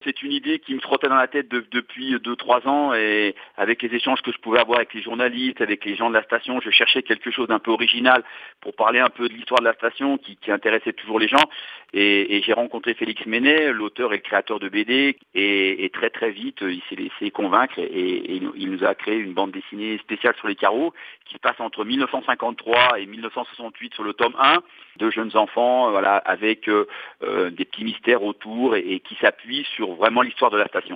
C'est une idée qui me trottait dans la tête depuis 2-3 ans, et avec les échanges que je pouvais avoir avec les journalistes, avec les gens de la station, je cherchais quelque chose d'un peu original pour parler un peu de l'histoire de la station qui intéressait toujours les gens. Et j'ai rencontré Félix Menet, l'auteur et le créateur de BD, et très très vite il s'est laissé convaincre et il nous a créé une bande dessinée spéciale sur les carreaux qui passe entre 1953 et 1968 sur le tome 1, de jeunes enfants, voilà, avec des petits mystères autour et qui s'appuie sur vraiment l'histoire de la station.